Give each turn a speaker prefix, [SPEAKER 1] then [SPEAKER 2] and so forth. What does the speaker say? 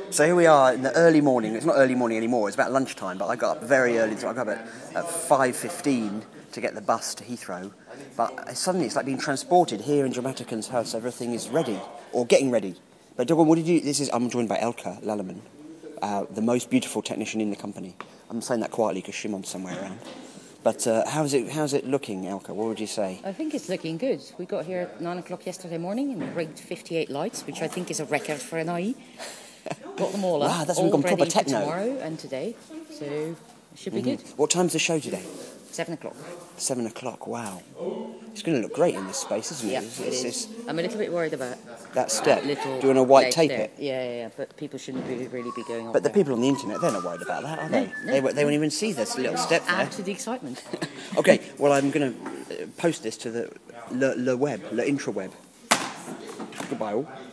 [SPEAKER 1] So here we are in the early morning. It's not early morning anymore. It's about lunchtime. But I got up very early. So I got up at 5:15 to get the bus to Heathrow. But suddenly it's like being transported here in Dramaticon's house. Everything is ready or getting ready. But Dogon, what did you? I'm joined by Elke Lallerman, the most beautiful technician in the company. I'm saying that quietly because Shimon's somewhere around. But how's it looking, Elke? What would you say?
[SPEAKER 2] I think it's looking good. We got here at 9 o'clock yesterday morning and we rigged 58 lights, which I think is a record for an IE. Got them all up.
[SPEAKER 1] Wow, that's
[SPEAKER 2] all
[SPEAKER 1] gone proper
[SPEAKER 2] ready for
[SPEAKER 1] techno.
[SPEAKER 2] tomorrow and today. So it should be good.
[SPEAKER 1] What time's the show today?
[SPEAKER 2] 7 o'clock.
[SPEAKER 1] 7 o'clock, wow. It's going to look great in this space, isn't it?
[SPEAKER 2] Yeah, it is. I'm a little bit worried about
[SPEAKER 1] that step.
[SPEAKER 2] That little
[SPEAKER 1] Do you want to white tape
[SPEAKER 2] there.
[SPEAKER 1] it?
[SPEAKER 2] Yeah, but people shouldn't really be going on.
[SPEAKER 1] But the people on the internet, they're not worried about that, are they?
[SPEAKER 2] No.
[SPEAKER 1] They won't even see this little step there.
[SPEAKER 2] Add to the excitement.
[SPEAKER 1] Okay, well, I'm going to post this to the Le intraweb. Goodbye all.